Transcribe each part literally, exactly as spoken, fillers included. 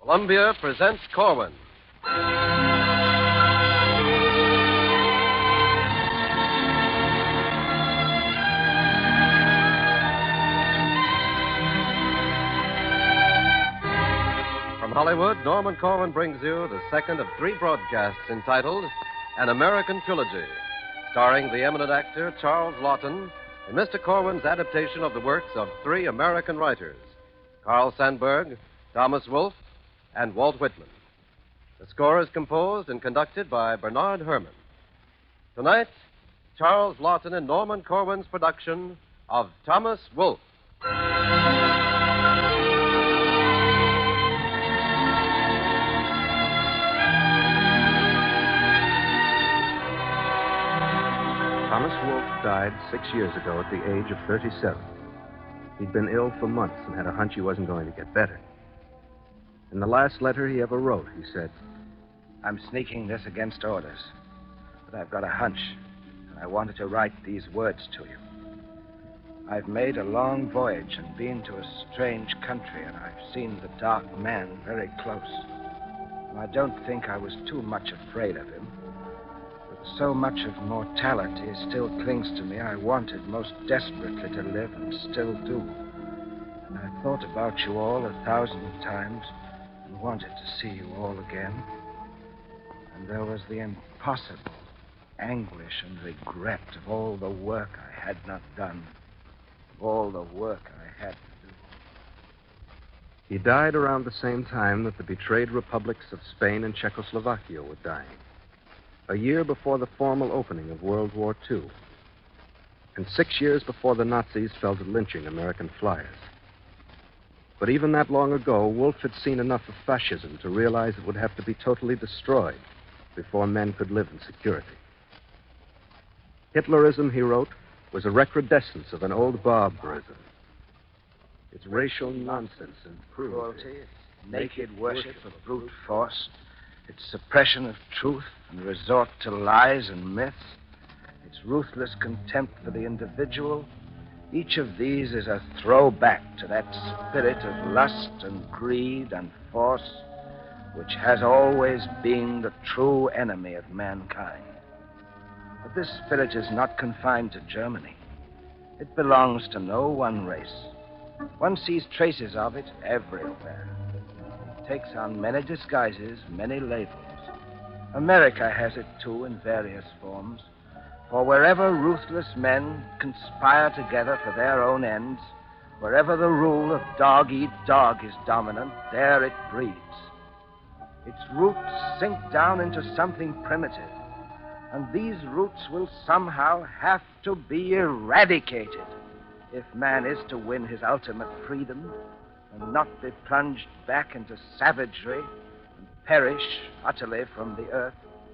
Columbia presents Corwin. From Hollywood, Norman Corwin brings you the second of three broadcasts entitled An American Trilogy, starring the eminent actor Charles Laughton in Mister Corwin's adaptation of the works of three American writers, Carl Sandburg, Thomas Wolfe, and Walt Whitman. The score is composed and conducted by Bernard Herrmann. Tonight, Charles Laughton and Norman Corwin's production of Thomas Wolfe. Thomas Wolfe died six years ago at the age of thirty-seven. He'd been ill for months and had a hunch he wasn't going to get better. In the last letter he ever wrote, he said, I'm sneaking this against orders, but I've got a hunch, and I wanted to write these words to you. I've made a long voyage and been to a strange country, and I've seen the dark man very close. And I don't think I was too much afraid of him. So much of mortality still clings to me. I wanted most desperately to live and still do. And I thought about you all a thousand times and wanted to see you all again. And there was the impossible anguish and regret of all the work I had not done, of all the work I had to do. He died around the same time that the betrayed republics of Spain and Czechoslovakia were dying. A year before the formal opening of World War Two, and six years before the Nazis fell to lynching American flyers. But even that long ago, Wolfe had seen enough of fascism to realize it would have to be totally destroyed before men could live in security. Hitlerism, he wrote, was a recrudescence of an old barbarism. Its racial nonsense and cruelty, cruelty its naked worship of brute force, its suppression of truth and resort to lies and myths, its ruthless contempt for the individual, each of these is a throwback to that spirit of lust and greed and force which has always been the true enemy of mankind. But this spirit is not confined to Germany. It belongs to no one race. One sees traces of it everywhere. Takes on many disguises, many labels. America has it, too, in various forms. For wherever ruthless men conspire together for their own ends, wherever the rule of dog-eat-dog is dominant, there it breeds. Its roots sink down into something primitive, and these roots will somehow have to be eradicated if man is to win his ultimate freedom and not be plunged back into savagery and perish utterly from the earth.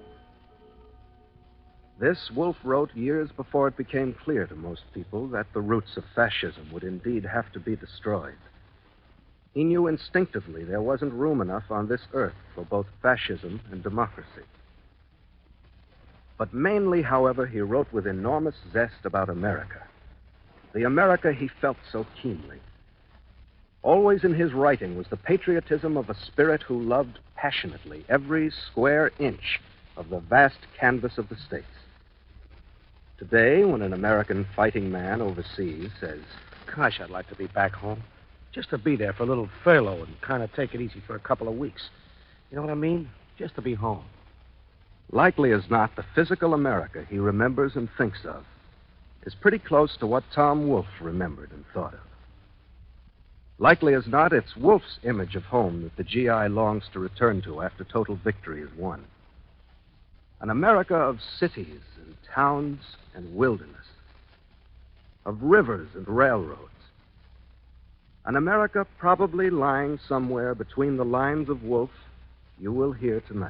This Wolfe wrote years before it became clear to most people that the roots of fascism would indeed have to be destroyed. He knew instinctively there wasn't room enough on this earth for both fascism and democracy. But mainly, however, he wrote with enormous zest about America, the America he felt so keenly. Always in his writing was the patriotism of a spirit who loved passionately every square inch of the vast canvas of the States. Today, when an American fighting man overseas says, Gosh, I'd like to be back home. Just to be there for a little furlough and kind of take it easy for a couple of weeks. You know what I mean? Just to be home. Likely as not, the physical America he remembers and thinks of is pretty close to what Tom Wolfe remembered and thought of. Likely as not, it's Wolfe's image of home that the G I longs to return to after total victory is won. An America of cities and towns and wilderness, of rivers and railroads. An America probably lying somewhere between the lines of Wolfe you will hear tonight.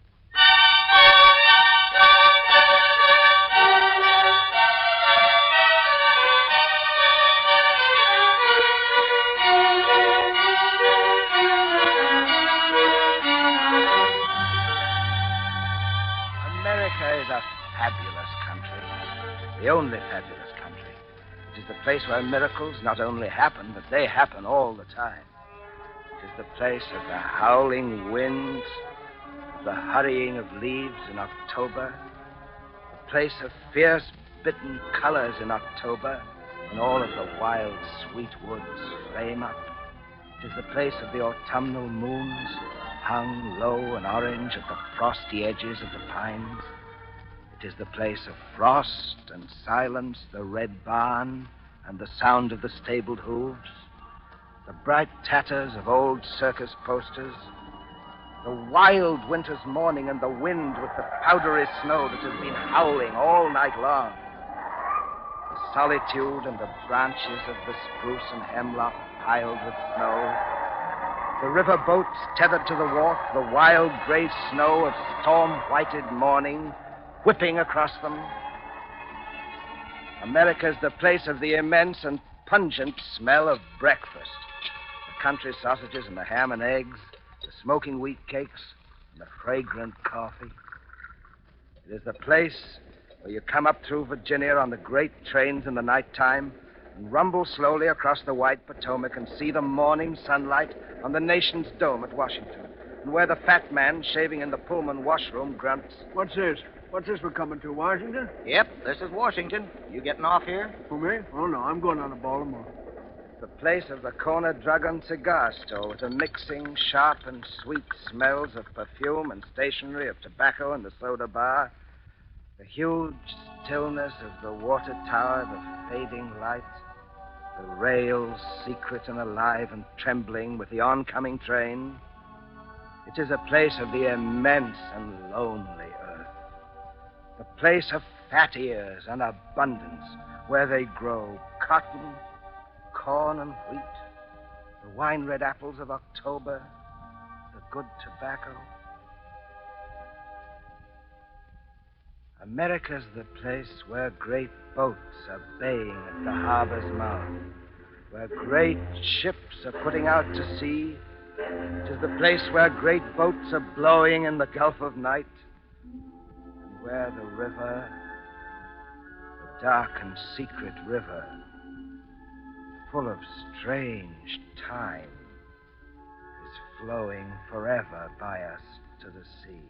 Fabulous country. The only fabulous country. It is the place where miracles not only happen, but they happen all the time. It is the place of the howling winds, of the hurrying of leaves in October, the place of fierce, bitten colors in October, when all of the wild, sweet woods flame up. It is the place of the autumnal moons, hung low and orange at the frosty edges of the pines. It is the place of frost and silence, the red barn, and the sound of the stabled hooves, the bright tatters of old circus posters, the wild winter's morning and the wind with the powdery snow that has been howling all night long, the solitude and the branches of the spruce and hemlock piled with snow, the river boats tethered to the wharf, the wild gray snow of storm-whited morning whipping across them. America's the place of the immense and pungent smell of breakfast. The country sausages and the ham and eggs, the smoking wheat cakes and the fragrant coffee. It is the place where you come up through Virginia on the great trains in the nighttime and rumble slowly across the white Potomac and see the morning sunlight on the nation's dome at Washington, and where the fat man shaving in the Pullman washroom grunts, What's this? What's this we're coming to, Washington? Yep, this is Washington. You getting off here? Who, me? Oh, no, I'm going on to Baltimore. the place of the corner drug and cigar store with the mixing, sharp and sweet smells of perfume and stationery, of tobacco and the soda bar, the huge stillness of the water tower, the fading light, the rails secret and alive and trembling with the oncoming train. It is a place of the immense and lonely earth, the place of fat ears and abundance, where they grow cotton, corn, and wheat, the wine-red apples of October, the good tobacco. America's the place where great boats are baying at the harbor's mouth, where great ships are putting out to sea. It is the place where great boats are blowing in the Gulf of Night, and where the river, the dark and secret river, full of strange time, is flowing forever by us to the sea.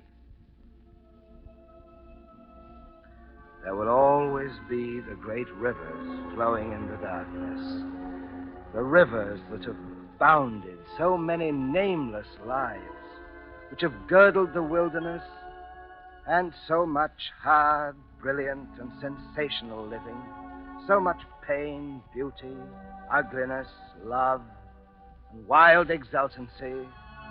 There will always be the great rivers flowing in the darkness, the rivers that have bounded so many nameless lives, which have girdled the wilderness, and so much hard, brilliant, and sensational living, so much pain, beauty, ugliness, love, and wild exultancy.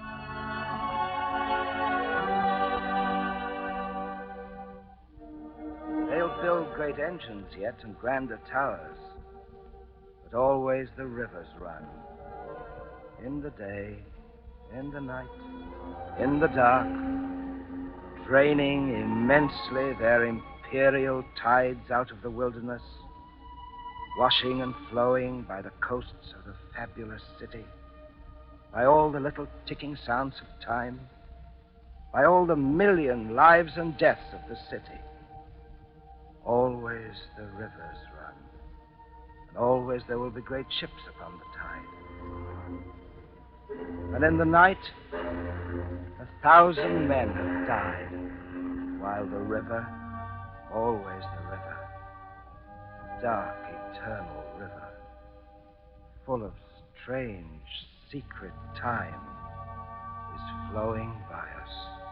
They'll build great engines yet and grander towers, but always the rivers run. In the day, in the night, in the dark, draining immensely their imperial tides out of the wilderness, washing and flowing by the coasts of the fabulous city, by all the little ticking sounds of time, by all the million lives and deaths of the city. Always the rivers run, and always there will be great ships upon the tide. And in the night, a thousand men have died, while the river, always the river, dark, eternal river, full of strange, secret time, is flowing by us.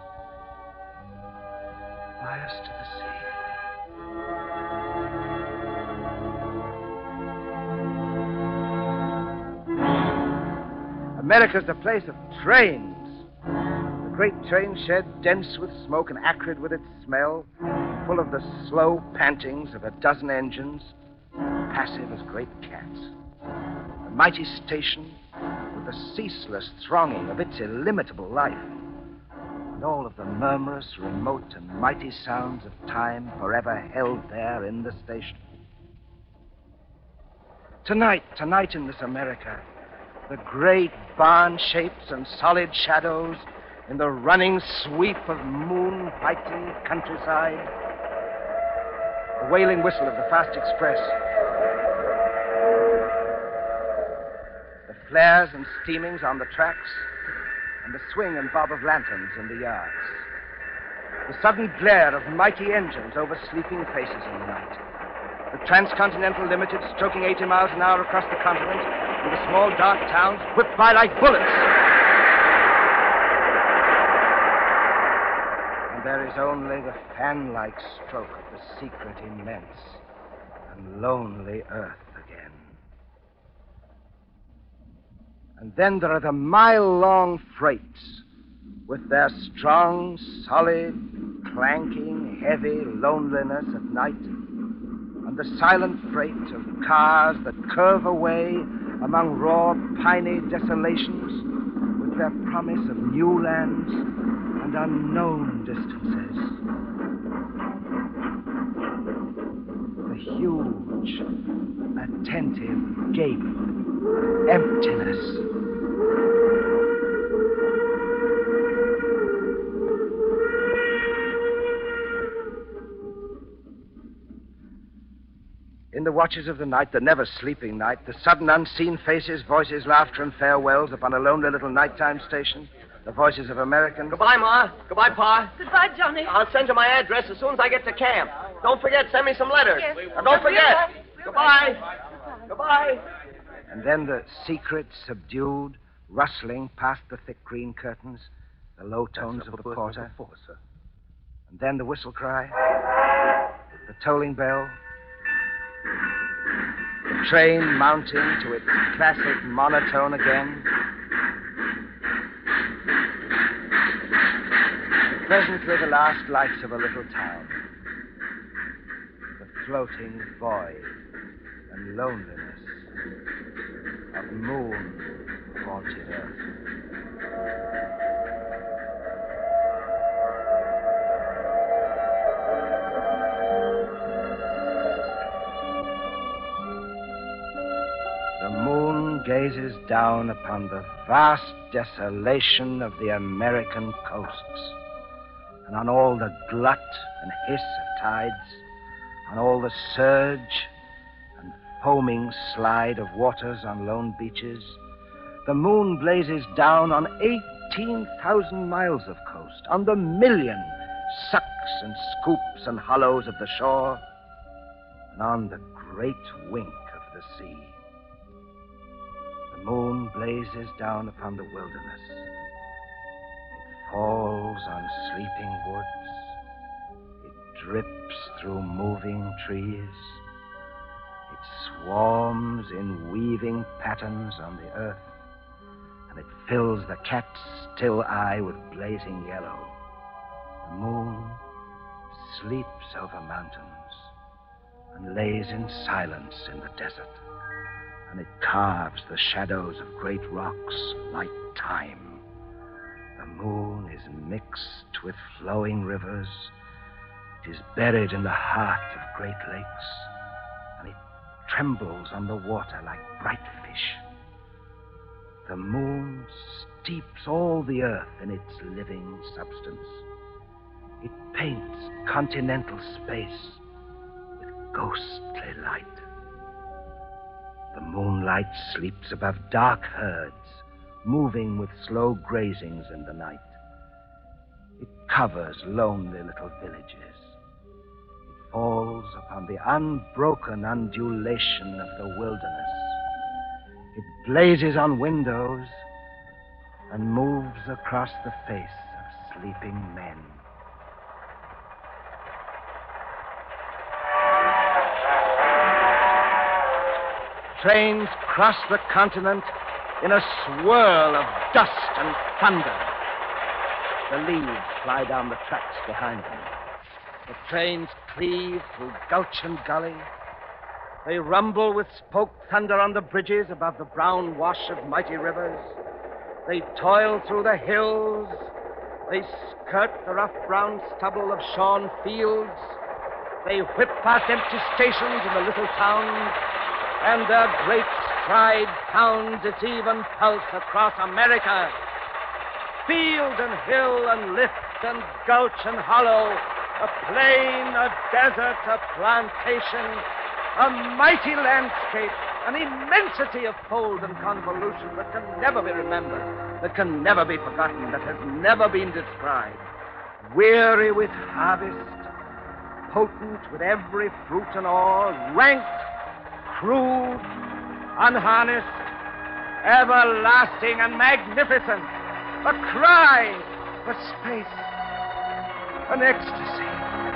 By us to the sea. America's the place of trains. The great train shed, dense with smoke and acrid with its smell, full of the slow pantings of a dozen engines, passive as great cats. A mighty station with the ceaseless thronging of its illimitable life, and all of the murmurous, remote, and mighty sounds of time forever held there in the station. Tonight, tonight in this America, the great barn shapes and solid shadows in the running sweep of moon-whitened countryside, the wailing whistle of the fast express, the flares and steamings on the tracks, and the swing and bob of lanterns in the yards. The sudden glare of mighty engines over sleeping faces in the night. The Transcontinental Limited stroking eighty miles an hour across the continent, and the small dark towns whipped by like bullets. And there is only the fan-like stroke of the secret immense and lonely earth again. And then there are the mile-long freights with their strong, solid, clanking, heavy loneliness at night, and the silent freight of cars that curve away among raw, piney desolations with their promise of new lands and unknown distances. The huge, attentive gape, emptiness. In the watches of the night, the never-sleeping night, the sudden unseen faces, voices, laughter, and farewells upon a lonely little nighttime station, the voices of Americans. Goodbye, Ma. Goodbye, Pa. Goodbye, Johnny. I'll send you my address as soon as I get to camp. Don't forget, send me some letters. Yes. Now, don't forget. We'll Goodbye. Goodbye. And then the secret, subdued, rustling past the thick green curtains, the low tones of the porter. And then the whistle cry, the tolling bell, the train mounting to its classic monotone again. And presently the last lights of a little town. The floating void and loneliness of moon-haunted earth. The moon gazes down upon the vast desolation of the American coasts, and on all the glut and hiss of tides, on all the surge and foaming slide of waters on lone beaches. The moon blazes down on eighteen thousand miles of coast, on the million sucks and scoops and hollows of the shore, and on the great wink of the sea. The moon blazes down upon the wilderness. It falls on sleeping woods. It drips through moving trees. It swarms in weaving patterns on the earth, and it fills the cat's still eye with blazing yellow. The moon sleeps over mountains and lays in silence in the desert, and it carves the shadows of great rocks like time. The moon is mixed with flowing rivers. It is buried in the heart of great lakes, and it trembles on the water like bright fish. The moon steeps all the earth in its living substance. It paints continental space with ghostly light. The moonlight sleeps above dark herds, moving with slow grazings in the night. It covers lonely little villages. It falls upon the unbroken undulation of the wilderness. It blazes on windows and moves across the face of sleeping men. Trains cross the continent in a swirl of dust and thunder. The leaves fly down the tracks behind them. The trains cleave through gulch and gully. They rumble with spoke thunder on the bridges above the brown wash of mighty rivers. They toil through the hills. They skirt the rough brown stubble of shorn fields. They whip past empty stations in the little towns, and their great stride pounds its even pulse across America. Field and hill and lift and gulch and hollow, a plain, a desert, a plantation, a mighty landscape An immensity of fold and convolution that can never be remembered, that can never be forgotten, that has never been described. Weary with harvest, potent with every fruit and all, ranked, crude, unharnessed, everlasting and magnificent. A cry, a space, an ecstasy.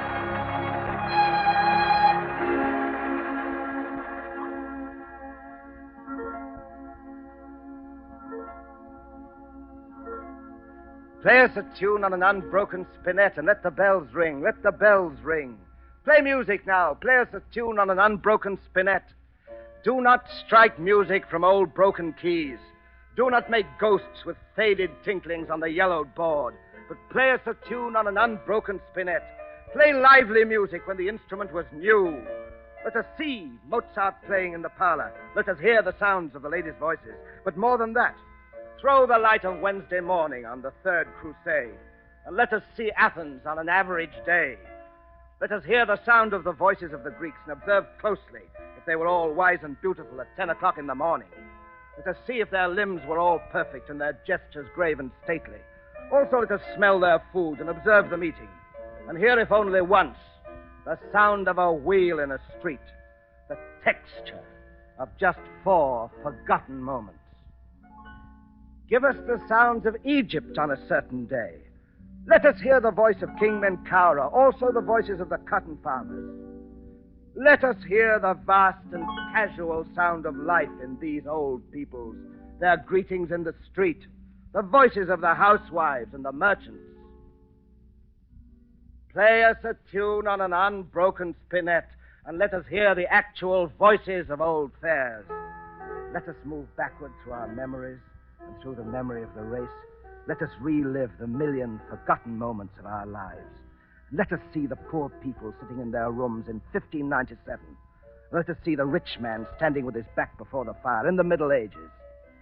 Play us a tune on an unbroken spinet and let the bells ring, let the bells ring. Play music now. Play us a tune on an unbroken spinet. Do not strike music from old broken keys. Do not make ghosts with faded tinklings on the yellowed board, but play us a tune on an unbroken spinet. Play lively music when the instrument was new. Let us see Mozart playing in the parlor. Let us hear the sounds of the ladies' voices. But more than that, throw the light of Wednesday morning on the Third Crusade, and let us see Athens on an average day. Let us hear the sound of the voices of the Greeks and observe closely if they were all wise and beautiful at ten o'clock in the morning. Let us see if their limbs were all perfect and their gestures grave and stately. Also let us smell their food and observe the meeting, and hear, if only once, the sound of a wheel in a street, the texture of just four forgotten moments. Give us the sounds of Egypt on a certain day. Let us hear the voice of King Menkaura, also the voices of the cotton farmers. Let us hear the vast and casual sound of life in these old peoples, their greetings in the street, the voices of the housewives and the merchants. Play us a tune on an unbroken spinet, and let us hear the actual voices of old fairs. Let us move backward through our memories, and through the memory of the race, let us relive the million forgotten moments of our lives. Let us see the poor people sitting in their rooms in fifteen ninety-seven. Let us see the rich man standing with his back before the fire in the Middle Ages.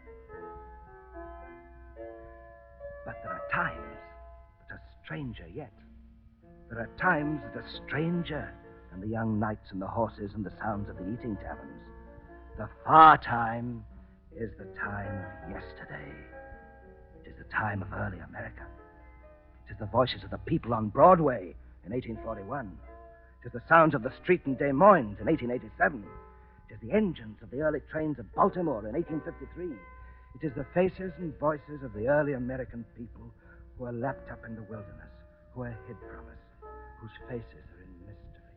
But there are times that are stranger yet. There are times that are stranger than the young knights and the horses and the sounds of the eating taverns. The far time is the time of yesterday. It is the time of early America. It is the voices of the people on Broadway in eighteen forty-one. It is the sounds of the street in Des Moines in eighteen eighty-seven. It is the engines of the early trains of Baltimore in eighteen fifty-three. It is the faces and voices of the early American people who are lapped up in the wilderness, who are hid from us, whose faces are in mystery.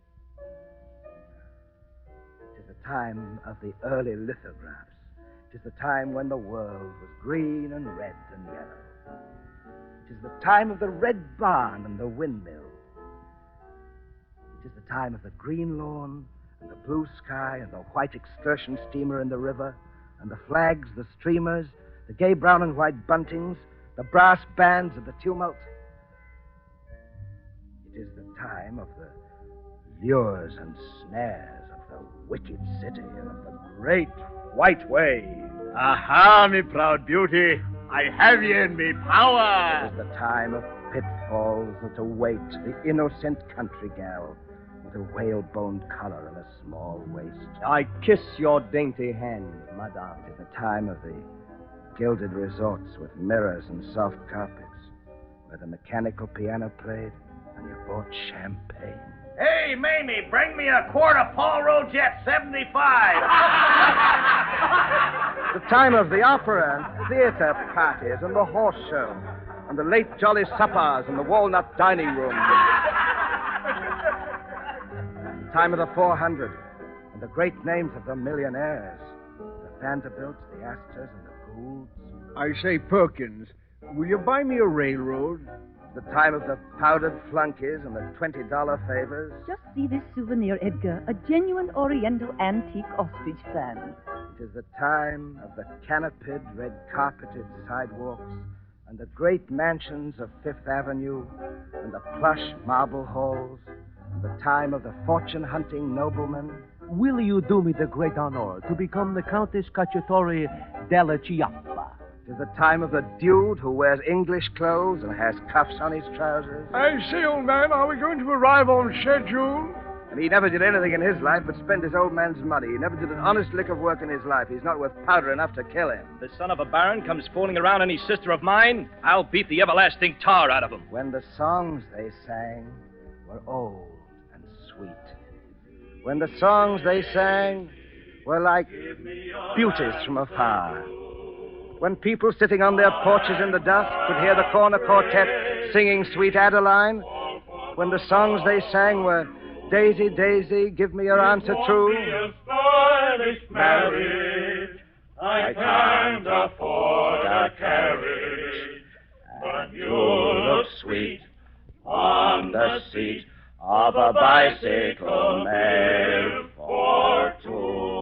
It is the time of the early lithographs. It is the time when the world was green and red and yellow. It is the time of the red barn and the windmill. It is the time of the green lawn and the blue sky and the white excursion steamer in the river and the flags, the streamers, the gay brown and white buntings, the brass bands of the tumult. It is the time of the lures and snares of the wicked city and of the great white way. Aha, me proud beauty. I have ye in me power. It is the time of pitfalls that await the innocent country gal with a whalebone collar and a small waist. I kiss your dainty hand, madame. It is the time of the gilded resorts with mirrors and soft carpets, where the mechanical piano played and you bought champagne. Hey, Mamie, bring me a quart of Paul Roget seventy-five. The time of the opera and theater parties and the horse show and the late jolly suppers and the walnut dining room. The time of the four hundred and the great names of the millionaires, the Vanderbilts, the Astors, and the Goulds. I say, Perkins, will you buy me a railroad? The time of the powdered flunkies and the twenty dollar favors. Just see this souvenir, Edgar. A genuine Oriental antique ostrich fan. It is the time of the canopied, red-carpeted sidewalks and the great mansions of Fifth Avenue and the plush marble halls and the time of the fortune-hunting nobleman. Will you do me the great honor to become the Countess Cacciatore della Chiappa? It is the time of the dude who wears English clothes and has cuffs on his trousers. I say, old man, are we going to arrive on schedule? And he never did anything in his life but spend his old man's money. He never did an honest lick of work in his life. He's not worth powder enough to kill him. The son of a baron comes fooling around any sister of mine, I'll beat the everlasting tar out of him. When the songs they sang were old and sweet. When the songs they sang were like beauties from afar. When people sitting on their porches in the dusk could hear the corner quartet singing Sweet Adeline. When the songs they sang were Daisy, Daisy, give me your answer true. Marriage. I can't afford a carriage, but you look sweet on the seat of a bicycle made for two.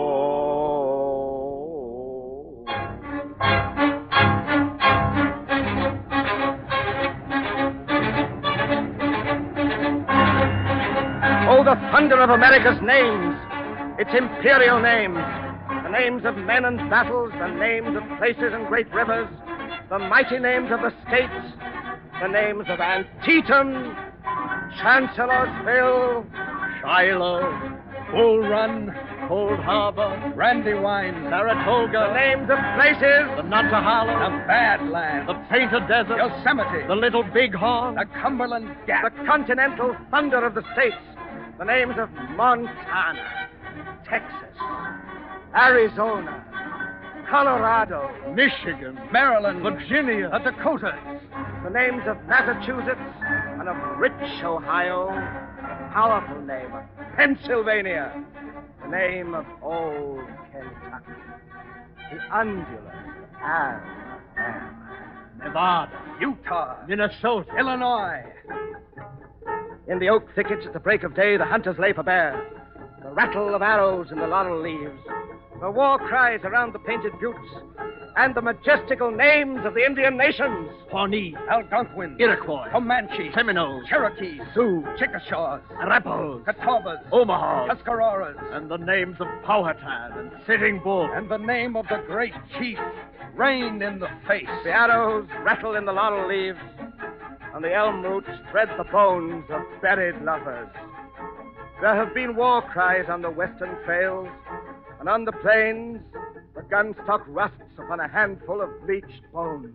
Oh, the thunder of America's names, its imperial names, the names of men and battles, the names of places and great rivers, the mighty names of the states, the names of Antietam, Chancellorsville, Shiloh, Bull Run, Cold Harbor, Brandywine, Saratoga. The names of places. The Nantahala, the Badlands, the Painted Desert, Yosemite, the Little Bighorn, the Cumberland Gap, the continental thunder of the states. The names of Montana, Texas, Arizona, Colorado, Michigan, Maryland, Virginia, the Dakotas. The names of Massachusetts and of rich Ohio. The powerful name of Pennsylvania. The name of old Kentucky. The undulate Alabama. Nevada, Utah, Minnesota, Illinois. In the oak thickets at the break of day, the hunters lay for bear. The rattle of arrows in the laurel leaves. The war cries around the painted buttes. And the majestical names of the Indian nations. Pawnee, Algonquin, Iroquois, Comanche, Seminoles, Cherokees, Sioux, Chickasaws, Arapahoes, Catawbas, Omaha, Tuscaroras, and the names of Powhatan and Sitting Bull, and the name of the great chief, Rain in the Face. The arrows rattle in the laurel leaves, and the elm roots thread the bones of buried lovers. There have been war cries on the western trails, and on the plains, the gun stock rusts upon a handful of bleached bones.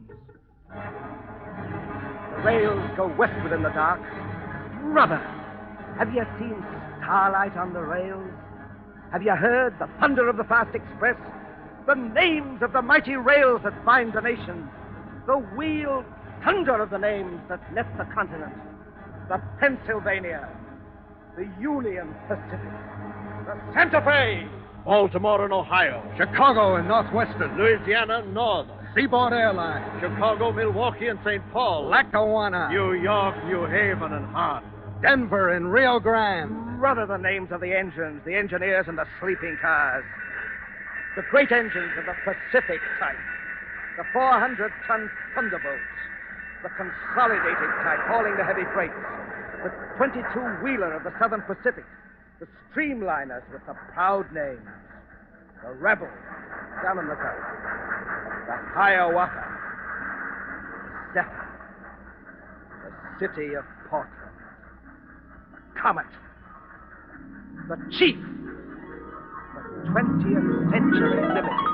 The rails go westward in the dark. Brother, have you seen starlight on the rails? Have you heard the thunder of the fast express? The names of the mighty rails that bind the nations. The wheel thunder of the names that left the continent. The Pennsylvania. The Union Pacific. The Santa Fe. Baltimore and Ohio, Chicago and Northwestern, Louisiana and Northern, Seaboard Airlines, Chicago, Milwaukee and Saint Paul, Lackawanna, New York, New Haven and Hart, Denver and Rio Grande. Brother, the names of the engines, the engineers and the sleeping cars. The great engines of the Pacific type, the four hundred ton Thunderbolts, the consolidated type hauling the heavy freights, the twenty-two wheeler of the Southern Pacific, the streamliners with the proud names. The Rebel down in the Gulf. The Hiawatha. The Zephyr. The City of Portland. The Comet. The Chief. The twentieth Century Limited.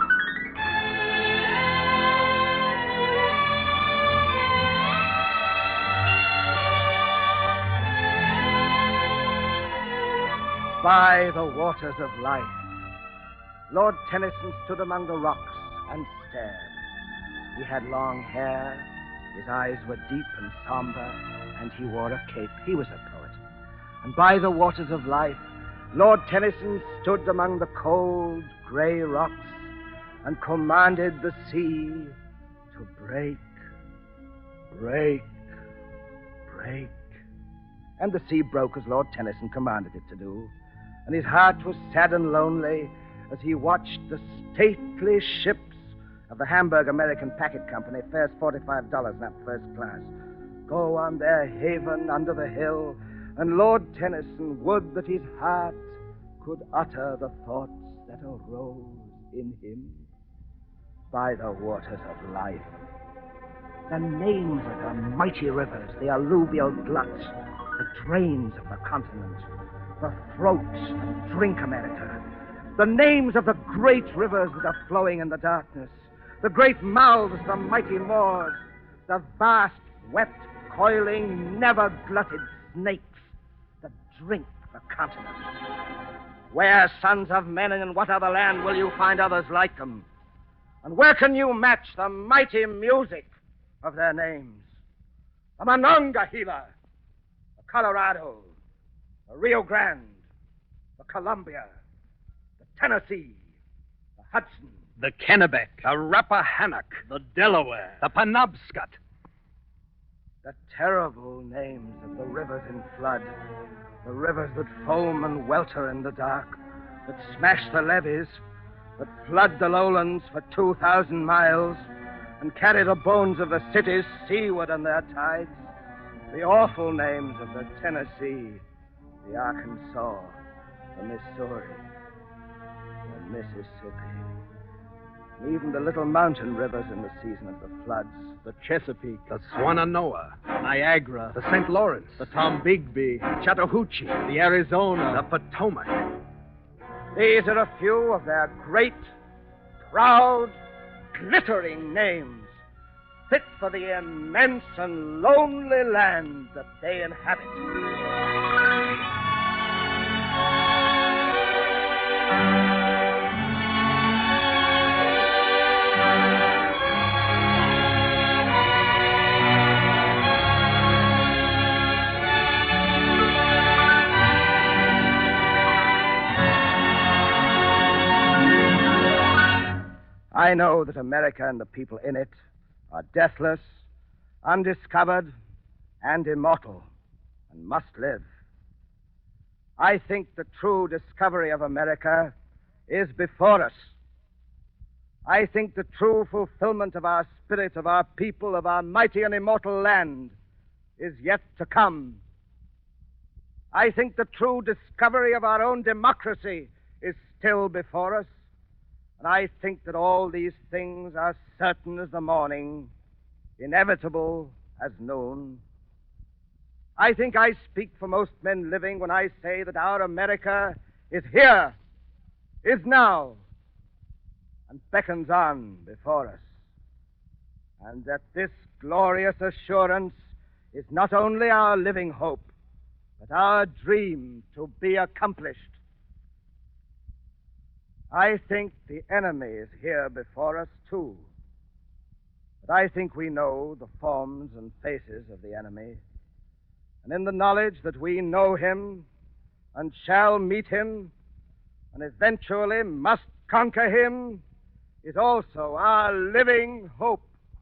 By the waters of life, Lord Tennyson stood among the rocks and stared. He had long hair, his eyes were deep and somber, and he wore a cape. He was a poet. And by the waters of life, Lord Tennyson stood among the cold, gray rocks and commanded the sea to break, break, break. And the sea broke as Lord Tennyson commanded it to do. And his heart was sad and lonely as he watched the stately ships of the Hamburg American Packet Company, fares forty-five dollars, not first class, go on their haven under the hill, and Lord Tennyson would that his heart could utter the thoughts that arose in him. By the waters of life, the names of the mighty rivers, the alluvial gluts, the drains of the continent, the throats that drink America, the names of the great rivers that are flowing in the darkness, the great mouths, the mighty maws, the vast, wet, coiling, never-glutted snakes that drink the continent. Where, sons of men, and in what other land will you find others like them? And where can you match the mighty music of their names? The Monongahela, the Colorado, the Rio Grande, the Columbia, the Tennessee, the Hudson, the Kennebec, the Rappahannock, the Delaware, the Penobscot. The terrible names of the rivers in flood, the rivers that foam and welter in the dark, that smash the levees, that flood the lowlands for two thousand miles, and carry the bones of the cities seaward on their tides. The awful names of the Tennessee, the Arkansas, the Missouri, the Mississippi, and even the little mountain rivers in the season of the floods. The Chesapeake, the Swannanoa, Niagara, the Saint Lawrence, the Tombigbee, Chattahoochee, the Arizona, the Potomac. These are a few of their great, proud, glittering names, fit for the immense and lonely land that they inhabit. I know that America and the people in it are deathless, undiscovered, and immortal, and must live. I think the true discovery of America is before us. I think the true fulfillment of our spirit, of our people, of our mighty and immortal land is yet to come. I think the true discovery of our own democracy is still before us. And I think that all these things are certain as the morning, inevitable as noon. I think I speak for most men living when I say that our America is here, is now, and beckons on before us. And that this glorious assurance is not only our living hope, but our dream to be accomplished. I think the enemy is here before us, too. But I think we know the forms and faces of the enemy. And in the knowledge that we know him and shall meet him and eventually must conquer him is also our living hope.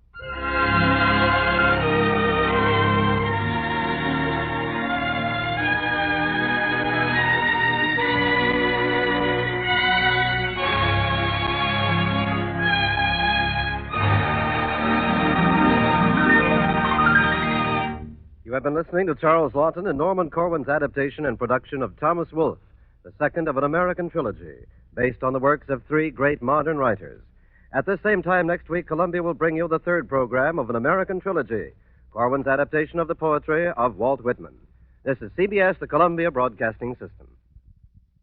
You have been listening to Charles Lawton and Norman Corwin's adaptation and production of Thomas Wolfe, the second of an American trilogy, based on the works of three great modern writers. At this same time next week, Columbia will bring you the third program of an American trilogy, Corwin's adaptation of the poetry of Walt Whitman. This is C B S, the Columbia Broadcasting System.